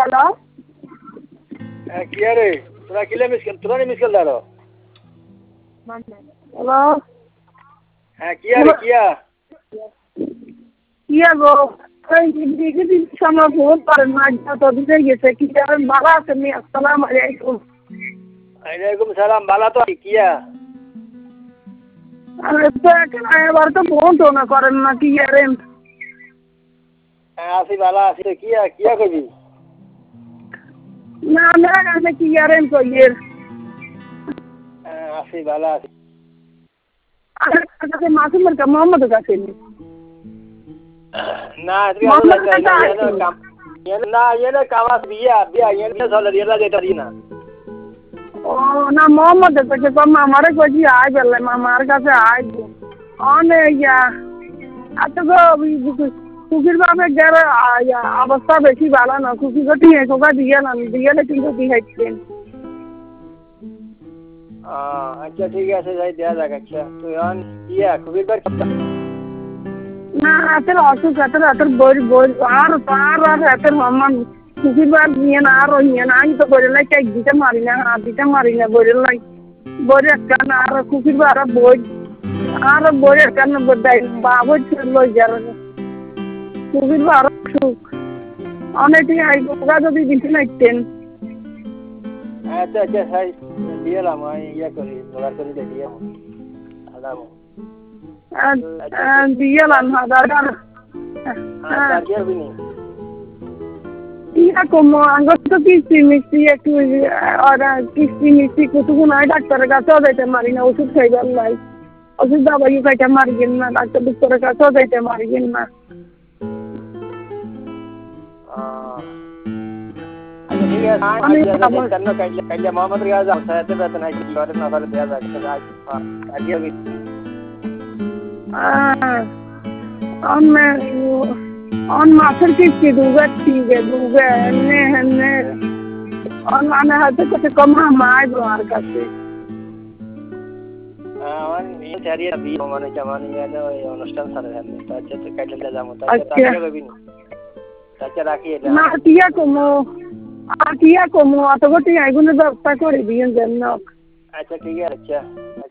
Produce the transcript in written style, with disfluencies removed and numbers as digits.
hello কি আরে তোরা কিলে মিসকেল দাঁড়ো হ্যালো কি আরে কিয়া গো সময় ফোন করেন না তো দিতে গেছে কি করেন ভালো আছেন আসসালামু আলাইকুম আলাইকুম সালাম বালা তো কিয়া আরে তো এবার তো ফোন তো না করেন না কি করেন আসি বালা আসি কিয়া কবি না মেরা কাছে কি করেন কইয়ের আসি বালা আসি আরে কাছে মাসুমের কা মোহাম্মদের কাছে না না ये कावास बिया ये साला दिया देता दी ना ও না মোহাম্মদের কাছে কম আমারে কইছি আই বললে মামার কাছে আই অনে ইয়া আতো গো কুকির বাপে গেলে অবস্থা বেশি ভালো না কুকি গটি কোকা দিয়ে না কিন্তু কি হচ্ছে আচ্ছা ঠিক আছে যাই দেয়া যাক আচ্ছা তুই অন ইয়া কুকির বার না আতের অসুখ আতের বই আর আতের মামা কুকির বার নিয়ে না আর নিয়ে না আমি তো বলে লাই চাই দিতে মারি না হাত দিতে মারি না বলে লাই বলে একটা না আর কুকির বার বই একটা না বোধাই বাবু লই যার কুকির বার অসুখ অনেকই আই কোকা যদি দিতে নাইতেন আচ্ছা আচ্ছা সাই দিলাম ইয়া করি জোগাড় করে দিয়ে আলাম দিলাম হাজার ইয়া como আঙ্গত কিস্তি মিষ্টি একটু কিস্তি মিষ্টি কুতুকু নাই ডাক্তারের কাছেও যাইতে মারি না ওষুধ খাইবার লাই ওষুধ দাবাই খাইতে মারিয়েন না ডাক্তারের কাছেও যাইতে মারিয়েন না ঠিক আছে কাইলে মোহাম্মদ রিয়াজ সাথে বেতন আছে করে না করে দেয়া যাক আজ on मास्टर किसकी दूगा ठीक है दूगा हन्ने on माने हाथे कुछ कम हम आए बाहर करते ये चारिया भी মানে জামানি এলো এই অনুষ্ঠান সারা হ্যাঁ আচ্ছা তো কাইলে যাবো তাহলে কবি আচ্ছা রাখি না টিয়া কমো অত গটি আইগুলো ব্যবস্থা করে দিয়েন যেন আচ্ছা ঠিক আছে আচ্ছা